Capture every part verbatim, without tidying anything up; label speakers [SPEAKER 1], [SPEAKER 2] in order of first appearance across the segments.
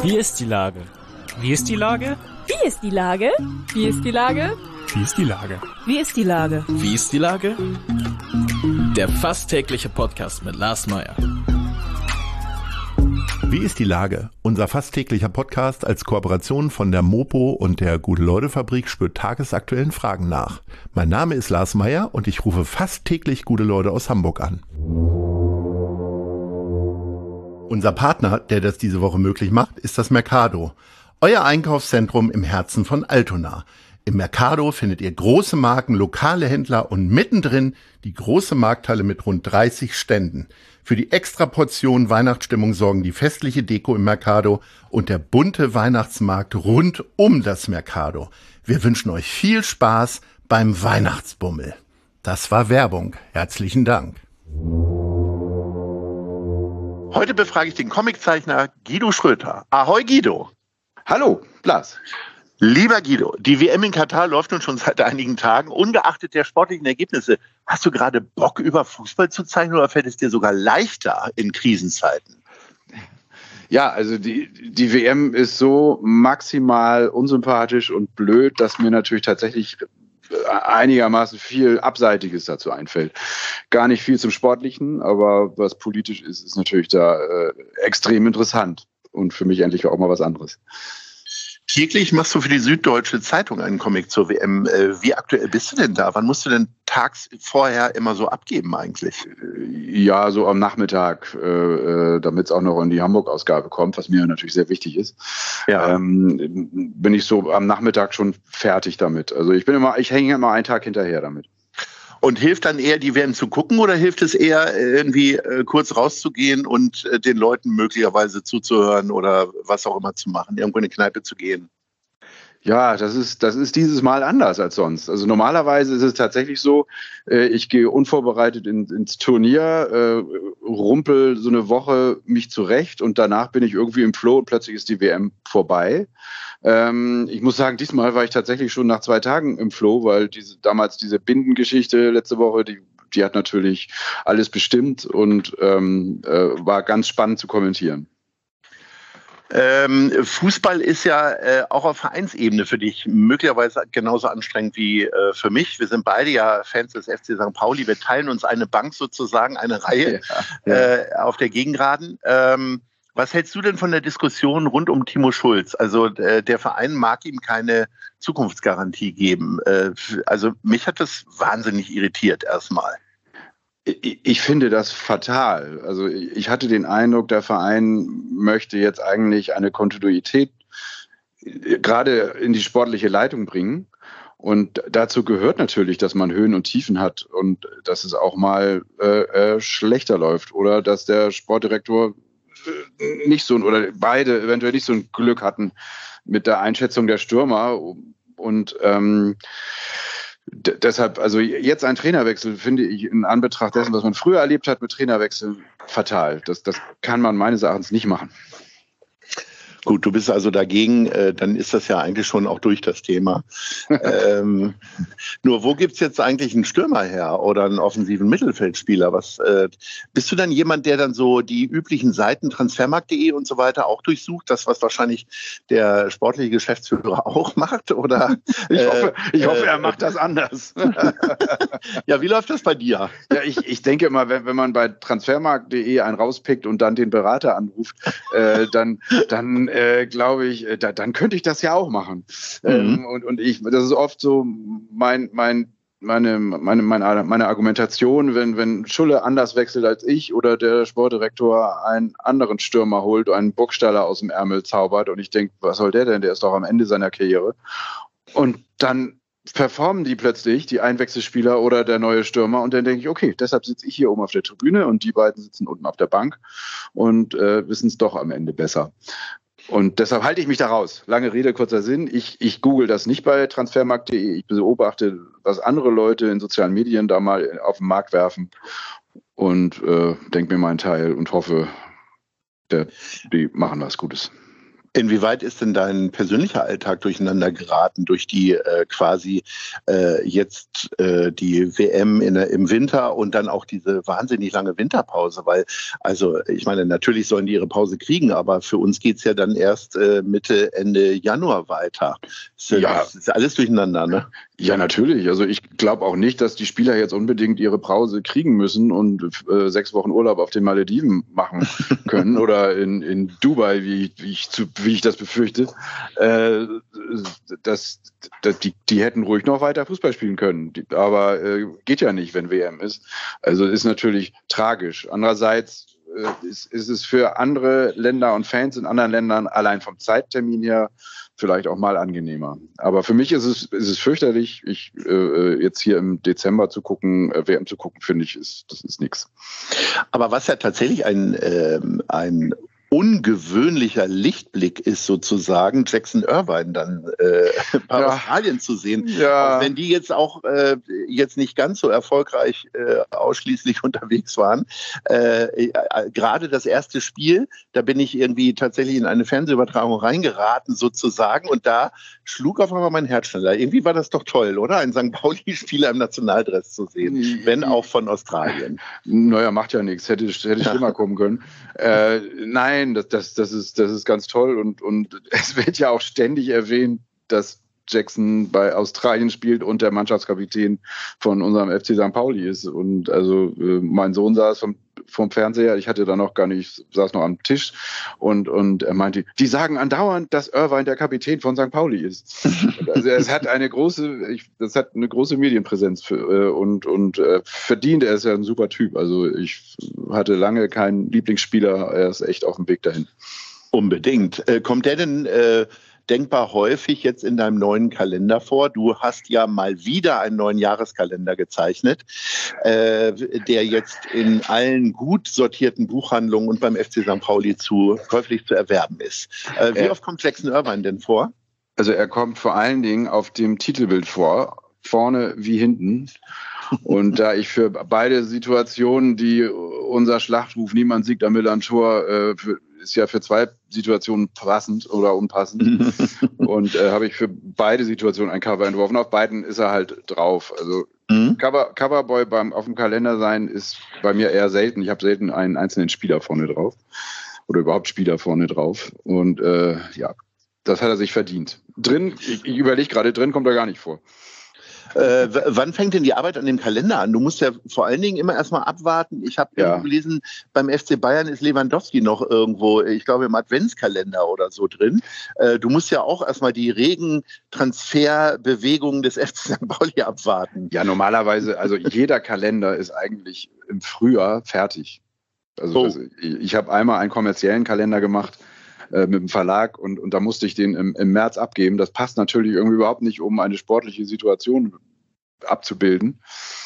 [SPEAKER 1] Wie ist die Lage?
[SPEAKER 2] Wie ist die Lage?
[SPEAKER 3] Wie ist die Lage? Wie ist die Lage?
[SPEAKER 1] Wie ist die Lage?
[SPEAKER 3] Wie ist die Lage?
[SPEAKER 2] Wie ist die Lage? Der fast tägliche Podcast mit Lars Meyer.
[SPEAKER 4] Wie ist die Lage? Unser fast täglicher Podcast als Kooperation von der Mopo und der Gute-Leute-Fabrik spürt tagesaktuellen Fragen nach. Mein Name ist Lars Meyer und ich rufe fast täglich gute Leute aus Hamburg an. Unser Partner, der das diese Woche möglich macht, ist das Mercado. Euer Einkaufszentrum im Herzen von Altona. Im Mercado findet ihr große Marken, lokale Händler und mittendrin die große Markthalle mit rund dreißig Ständen. Für die Extraportion Weihnachtsstimmung sorgen die festliche Deko im Mercado und der bunte Weihnachtsmarkt rund um das Mercado. Wir wünschen euch viel Spaß beim Weihnachtsbummel. Das war Werbung. Herzlichen Dank.
[SPEAKER 5] Heute befrage ich den Comiczeichner Guido Schröter. Ahoi Guido.
[SPEAKER 6] Hallo, Lars.
[SPEAKER 5] Lieber Guido, die W M in Katar läuft nun schon seit einigen Tagen. Ungeachtet der sportlichen Ergebnisse, hast du gerade Bock, über Fußball zu zeichnen oder fällt es dir sogar leichter in Krisenzeiten?
[SPEAKER 6] Ja, also die, die W M ist so maximal unsympathisch und blöd, dass mir natürlich tatsächlich einigermaßen viel Abseitiges dazu einfällt. Gar nicht viel zum Sportlichen, aber was politisch ist, ist natürlich da äh, extrem interessant und für mich endlich auch mal was anderes.
[SPEAKER 5] Täglich machst du für die Süddeutsche Zeitung einen Comic zur W M. Wie aktuell bist du denn da? Wann musst du denn tags vorher immer so abgeben eigentlich?
[SPEAKER 6] Ja, so am Nachmittag, äh, damit es auch noch in die Hamburg-Ausgabe kommt, was mir natürlich sehr wichtig ist. Ja. Ähm, bin ich so am Nachmittag schon fertig damit. Also ich bin immer, ich hänge immer einen Tag hinterher damit.
[SPEAKER 5] Und hilft dann eher, die W M zu gucken oder hilft es eher, irgendwie äh, kurz rauszugehen und äh, den Leuten möglicherweise zuzuhören oder was auch immer zu machen, irgendwo in eine Kneipe zu gehen?
[SPEAKER 6] Ja, das ist, das ist dieses Mal anders als sonst. Also normalerweise ist es tatsächlich so, äh, ich gehe unvorbereitet in, ins Turnier, äh, rumpel so eine Woche mich zurecht und danach bin ich irgendwie im Flow und plötzlich ist die W M vorbei. Ähm, ich muss sagen, diesmal war ich tatsächlich schon nach zwei Tagen im Flow, weil diese, damals diese Bindengeschichte letzte Woche, die, die hat natürlich alles bestimmt und ähm, äh, war ganz spannend zu kommentieren.
[SPEAKER 5] Ähm, Fußball ist ja äh, auch auf Vereinsebene für dich möglicherweise genauso anstrengend wie äh, für mich. Wir sind beide ja Fans des F C Sankt Pauli. Wir teilen uns eine Bank sozusagen, eine Reihe ja, ja. Äh, auf der Gegengraden. Ähm, was hältst du denn von der Diskussion rund um Timo Schulz? Also äh, der Verein mag ihm keine Zukunftsgarantie geben. Äh, also mich hat das wahnsinnig irritiert erstmal.
[SPEAKER 6] Ich finde das fatal. Also ich hatte den Eindruck, der Verein möchte jetzt eigentlich eine Kontinuität gerade in die sportliche Leitung bringen. Und dazu gehört natürlich, dass man Höhen und Tiefen hat und dass es auch mal äh, schlechter läuft oder dass der Sportdirektor nicht so oder beide eventuell nicht so ein Glück hatten mit der Einschätzung der Stürmer. Und ähm, D- deshalb, also jetzt ein Trainerwechsel finde ich in Anbetracht dessen, was man früher erlebt hat mit Trainerwechseln, fatal. Das, das kann man meines Erachtens nicht machen.
[SPEAKER 5] Gut, du bist also dagegen, äh, dann ist das ja eigentlich schon auch durch das Thema. ähm, nur wo gibt's jetzt eigentlich einen Stürmer her oder einen offensiven Mittelfeldspieler? Was äh, bist du dann jemand, der dann so die üblichen Seiten transfermarkt punkt de und so weiter auch durchsucht? Das, was wahrscheinlich der sportliche Geschäftsführer auch macht? Oder,
[SPEAKER 6] ich hoffe,
[SPEAKER 5] äh,
[SPEAKER 6] ich hoffe er macht das anders.
[SPEAKER 5] Ja, wie läuft das bei dir?
[SPEAKER 6] Ja, ich, ich denke immer, wenn, wenn man bei transfermarkt punkt de einen rauspickt und dann den Berater anruft, äh, dann, dann Äh, glaube ich, da, dann könnte ich das ja auch machen. Mhm. Ähm, und, und ich, das ist oft so mein, mein, meine, meine, meine, meine Argumentation, wenn, wenn Schulle anders wechselt als ich oder der Sportdirektor einen anderen Stürmer holt, einen Burgstaller aus dem Ärmel zaubert und ich denke, was soll der denn? Der ist doch am Ende seiner Karriere. Und dann performen die plötzlich, die Einwechselspieler oder der neue Stürmer und dann denke ich, okay, deshalb sitze ich hier oben auf der Tribüne und die beiden sitzen unten auf der Bank und äh, wissen es doch am Ende besser. Und deshalb halte ich mich da raus. Lange Rede, kurzer Sinn. Ich, ich google das nicht bei transfermarkt punkt de. Ich beobachte, was andere Leute in sozialen Medien da mal auf den Markt werfen und äh, denke mir meinen Teil und hoffe, der, die machen was Gutes.
[SPEAKER 5] Inwieweit ist denn dein persönlicher Alltag durcheinander geraten durch die äh, quasi äh, jetzt äh, die W M in, im Winter und dann auch diese wahnsinnig lange Winterpause? Weil, also ich meine, natürlich sollen die ihre Pause kriegen, aber für uns geht's ja dann erst äh, Mitte, Ende Januar weiter. Ist, ja. Das ist alles durcheinander, ne?
[SPEAKER 6] Ja, natürlich. Also ich glaube auch nicht, dass die Spieler jetzt unbedingt ihre Pause kriegen müssen und äh, sechs Wochen Urlaub auf den Malediven machen können oder in, in Dubai, wie, wie, ich zu, wie ich das befürchte. Äh, das, das, die, die hätten ruhig noch weiter Fußball spielen können. Die, aber äh, geht ja nicht, wenn W M ist. Also ist natürlich tragisch. Andererseits äh, ist, ist es für andere Länder und Fans in anderen Ländern allein vom Zeittermin her vielleicht auch mal angenehmer. Aber für mich ist es, ist es fürchterlich. Ich, äh, jetzt hier im Dezember zu gucken, äh, W M zu gucken, finde ich, ist, das ist nichts.
[SPEAKER 5] Aber was ja tatsächlich ein, ähm, ein ungewöhnlicher Lichtblick ist sozusagen, Jackson Irvine dann äh, bei ja. Australien zu sehen. Ja. Auch wenn die jetzt auch äh, jetzt nicht ganz so erfolgreich äh, ausschließlich unterwegs waren. Äh, äh, gerade das erste Spiel, da bin ich irgendwie tatsächlich in eine Fernsehübertragung reingeraten sozusagen und da schlug auf einmal mein Herz schneller. Irgendwie war das doch toll, oder? Ein Sankt Pauli-Spieler im Nationaldress zu sehen, wenn auch von Australien.
[SPEAKER 6] Naja, macht ja nichts. Hätte, hätte schlimmer kommen können. Äh, nein, das, das, das, ist, das ist ganz toll und, und es wird ja auch ständig erwähnt, dass Jackson bei Australien spielt und der Mannschaftskapitän von unserem F C Sankt Pauli ist. Und also äh, mein Sohn saß vom, vom Fernseher, ich hatte da noch gar nicht, saß noch am Tisch und, und er meinte, die sagen andauernd, dass Irvine der Kapitän von Sankt Pauli ist. Also es hat eine große, ich, das hat eine große Medienpräsenz für, äh, und, und äh, verdient, er ist ja ein super Typ. Also ich hatte lange keinen Lieblingsspieler, er ist echt auf dem Weg dahin.
[SPEAKER 5] Unbedingt. Äh, kommt der denn äh denkbar häufig jetzt in deinem neuen Kalender vor? Du hast ja mal wieder einen neuen Jahreskalender gezeichnet, äh, der jetzt in allen gut sortierten Buchhandlungen und beim F C Sankt Pauli zu, käuflich zu erwerben ist. Äh, wie äh, oft kommt Jackson Irvine denn vor?
[SPEAKER 6] Also er kommt vor allen Dingen auf dem Titelbild vor, vorne wie hinten. Und da ich für beide Situationen, die unser Schlachtruf Niemand siegt am Millern-Tor, äh, für, ist ja für zwei Situationen passend oder unpassend. Und äh, habe ich für beide Situationen ein Cover entworfen. Auf beiden ist er halt drauf. Also mhm. Cover, Coverboy beim auf dem Kalender sein ist bei mir eher selten. Ich habe selten einen einzelnen Spieler vorne drauf. Oder überhaupt Spieler vorne drauf. Und äh, ja, das hat er sich verdient. Drin, ich, ich überlege gerade, drin kommt er gar nicht vor.
[SPEAKER 5] Äh, w- wann fängt denn die Arbeit an dem Kalender an? Du musst ja vor allen Dingen immer erstmal abwarten. Ich habe ja gelesen, beim F C Bayern ist Lewandowski noch irgendwo, ich glaube im Adventskalender oder so drin. Äh, du musst ja auch erstmal die regen Transferbewegungen des F C Sankt Pauli abwarten.
[SPEAKER 6] Ja, normalerweise, also jeder Kalender ist eigentlich im Frühjahr fertig. Also oh. das, ich, ich habe einmal einen kommerziellen Kalender gemacht, mit dem Verlag und, und da musste ich den im, im März abgeben. Das passt natürlich irgendwie überhaupt nicht, um eine sportliche Situation abzubilden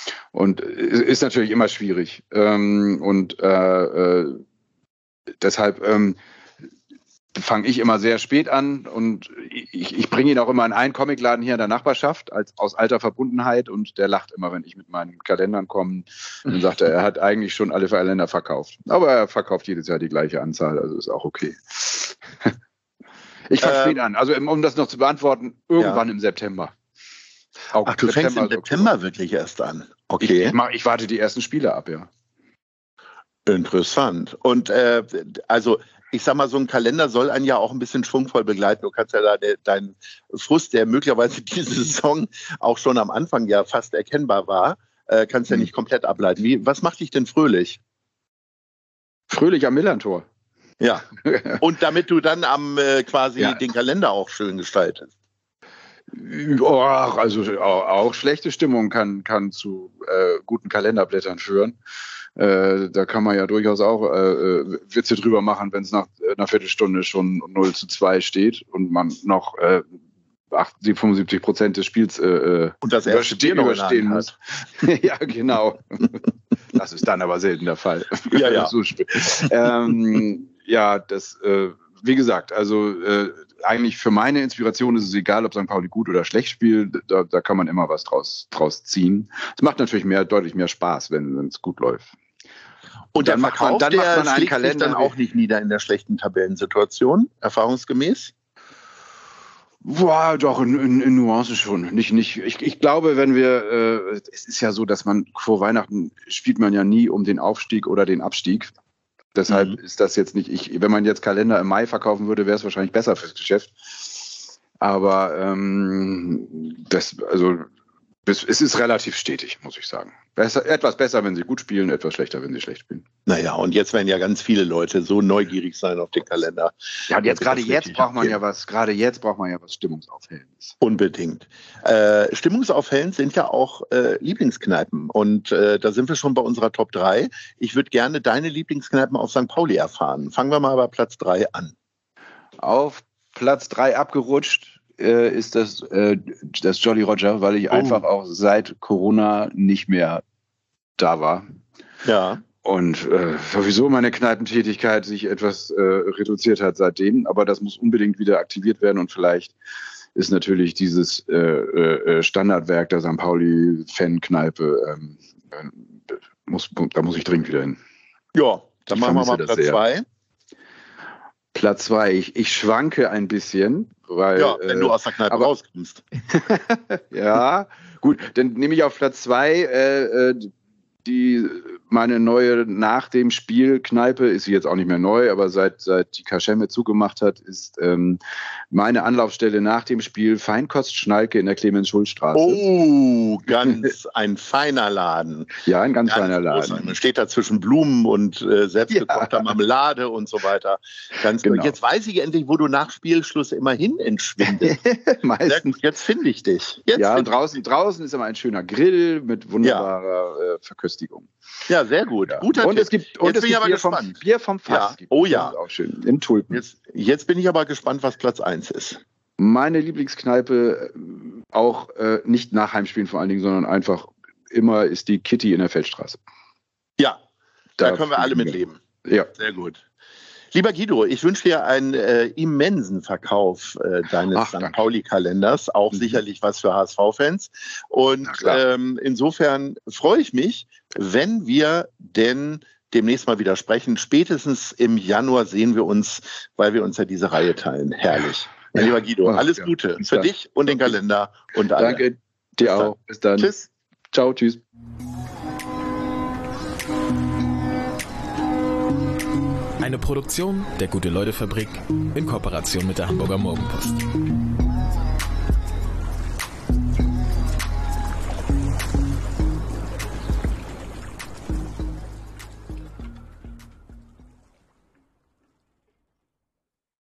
[SPEAKER 6] und ist natürlich immer schwierig. Ähm, und äh, äh, deshalb ähm, fange ich immer sehr spät an und ich, ich bringe ihn auch immer in einen Comicladen hier in der Nachbarschaft als, aus alter Verbundenheit und der lacht immer, wenn ich mit meinen Kalendern komme und sagt, er hat eigentlich schon alle Kalender verkauft. Aber er verkauft jedes Jahr die gleiche Anzahl, also ist auch okay. Ich fange ähm, spät an, also um das noch zu beantworten, irgendwann ja. im September.
[SPEAKER 5] Auch Ach, du September, fängst im September Oktober. Wirklich erst an? Okay.
[SPEAKER 6] Ich, ich, mach, ich warte die ersten Spiele ab, ja.
[SPEAKER 5] Interessant. Und äh, also ich sag mal, so ein Kalender soll einen ja auch ein bisschen schwungvoll begleiten. Du kannst ja da de, deinen Frust, der möglicherweise diese Saison auch schon am Anfang ja fast erkennbar war, äh, kannst ja nicht komplett ableiten. Wie, was macht dich denn fröhlich?
[SPEAKER 6] Fröhlich am Millern-Tor.
[SPEAKER 5] Ja. Und damit du dann am äh, quasi ja. den Kalender auch schön gestaltest.
[SPEAKER 6] Oh, also auch, auch schlechte Stimmung kann, kann zu äh, guten Kalenderblättern führen. Äh, da kann man ja durchaus auch äh, Witze drüber machen, wenn es nach einer Viertelstunde schon null zu zwei steht und man noch äh, fünfundsiebzig Prozent des Spiels äh,
[SPEAKER 5] und das überste-
[SPEAKER 6] überstehen muss. Ja, genau. Das ist dann aber selten der Fall.
[SPEAKER 5] Ja, ja.
[SPEAKER 6] so ähm, ja, das, äh, wie gesagt, also äh, eigentlich für meine Inspiration ist es egal, ob Sankt Pauli gut oder schlecht spielt. Da, da kann man immer was draus, draus ziehen. Es macht natürlich mehr, deutlich mehr Spaß, wenn es gut läuft.
[SPEAKER 5] Und der
[SPEAKER 6] dann macht
[SPEAKER 5] Verkauf,
[SPEAKER 6] man, dann
[SPEAKER 5] der
[SPEAKER 6] macht man einen
[SPEAKER 5] schlägt
[SPEAKER 6] Kalender
[SPEAKER 5] sich dann auch nicht nieder in der schlechten Tabellensituation, erfahrungsgemäß?
[SPEAKER 6] Boah, doch, in, in, in Nuancen schon. Nicht, nicht, ich, ich glaube, wenn wir, äh, es ist ja so, dass man vor Weihnachten spielt man ja nie um den Aufstieg oder den Abstieg. Deshalb mhm. ist das jetzt nicht, ich, wenn man jetzt Kalender im Mai verkaufen würde, wäre es wahrscheinlich besser fürs Geschäft. Aber ähm, das, also es, es ist relativ stetig, muss ich sagen. Besser, etwas besser, wenn sie gut spielen, etwas schlechter, wenn sie schlecht spielen.
[SPEAKER 5] Naja, und jetzt werden ja ganz viele Leute so neugierig sein auf den Kalender.
[SPEAKER 6] Ja, und jetzt gerade jetzt braucht man ja was, gerade jetzt braucht man ja was Stimmungsaufhellendes.
[SPEAKER 5] Unbedingt. Äh, Stimmungsaufhellend sind ja auch äh, Lieblingskneipen. Und äh, da sind wir schon bei unserer Top drei. Ich würde gerne deine Lieblingskneipen auf Sankt Pauli erfahren. Fangen wir mal bei Platz drei an.
[SPEAKER 6] Auf Platz drei abgerutscht äh, ist das, äh, das Jolly Roger, weil ich oh. einfach auch seit Corona nicht mehr da war.
[SPEAKER 5] Ja.
[SPEAKER 6] Und äh, sowieso meine Kneipentätigkeit sich etwas äh, reduziert hat seitdem, aber das muss unbedingt wieder aktiviert werden und vielleicht ist natürlich dieses äh, äh, Standardwerk der Sankt Pauli-Fan-Kneipe, ähm, äh, muss, da muss ich dringend wieder hin.
[SPEAKER 5] Ja, dann
[SPEAKER 6] ich
[SPEAKER 5] machen wir mal Platz zwei.
[SPEAKER 6] Platz zwei, ich, ich schwanke ein bisschen, weil...
[SPEAKER 5] Ja, wenn äh, du aus der Kneipe aber, rauskommst.
[SPEAKER 6] Ja, gut, dann nehme ich auf Platz zwei äh, die meine neue nach dem Spiel Kneipe, ist sie jetzt auch nicht mehr neu, aber seit, seit die Kaschemme zugemacht hat, ist ähm, meine Anlaufstelle nach dem Spiel Feinkost Schnalke in der Clemens-Schulz-Straße.
[SPEAKER 5] Oh, ganz ein feiner Laden.
[SPEAKER 6] Ja, ein ganz, ganz feiner
[SPEAKER 5] Laden.
[SPEAKER 6] Laden.
[SPEAKER 5] Man steht da zwischen Blumen und äh, selbstgekochter ja. Marmelade und so weiter. Ganz genau. Jetzt weiß ich endlich, wo du nach Spielschluss immerhin entschwindest.
[SPEAKER 6] Meistens.
[SPEAKER 5] Jetzt finde ich dich. Jetzt
[SPEAKER 6] ja, und draußen, draußen ist immer ein schöner Grill mit wunderbarer ja. äh, Verköstigung.
[SPEAKER 5] Ja, sehr gut.
[SPEAKER 6] Ja.
[SPEAKER 5] Guter
[SPEAKER 6] und
[SPEAKER 5] Tipp.
[SPEAKER 6] es gibt,
[SPEAKER 5] jetzt
[SPEAKER 6] und es
[SPEAKER 5] bin ich
[SPEAKER 6] gibt
[SPEAKER 5] aber
[SPEAKER 6] Bier,
[SPEAKER 5] gespannt.
[SPEAKER 6] Vom, Bier vom Fass.
[SPEAKER 5] Ja.
[SPEAKER 6] Gibt.
[SPEAKER 5] Oh ja.
[SPEAKER 6] Das ist auch schön. In Tulpen.
[SPEAKER 5] Jetzt, jetzt bin ich aber gespannt, was Platz eins ist.
[SPEAKER 6] Meine Lieblingskneipe, auch äh, nicht nach Heimspielen vor allen Dingen, sondern einfach immer ist die Kitty in der Feldstraße.
[SPEAKER 5] Ja, da, da können wir alle
[SPEAKER 6] wir.
[SPEAKER 5] mit leben.
[SPEAKER 6] Ja.
[SPEAKER 5] Sehr gut. Lieber Guido, ich wünsche dir einen äh, immensen Verkauf äh, deines
[SPEAKER 6] Ach,
[SPEAKER 5] Sankt Pauli-Kalenders, auch mhm. sicherlich was für H S V-Fans. Und ähm, insofern freue ich mich, wenn wir denn demnächst mal wieder sprechen. Spätestens im Januar sehen wir uns, weil wir uns ja diese Reihe teilen. Herrlich. Ja, lieber Guido, alles ja. Gute Bis für dann. dich und den Kalender und alle.
[SPEAKER 6] Danke dir
[SPEAKER 5] Bis
[SPEAKER 6] auch.
[SPEAKER 5] Dann.
[SPEAKER 6] Bis dann.
[SPEAKER 5] Tschüss.
[SPEAKER 6] Ciao, tschüss.
[SPEAKER 2] Eine Produktion der Gute-Leute-Fabrik in Kooperation mit der Hamburger Morgenpost.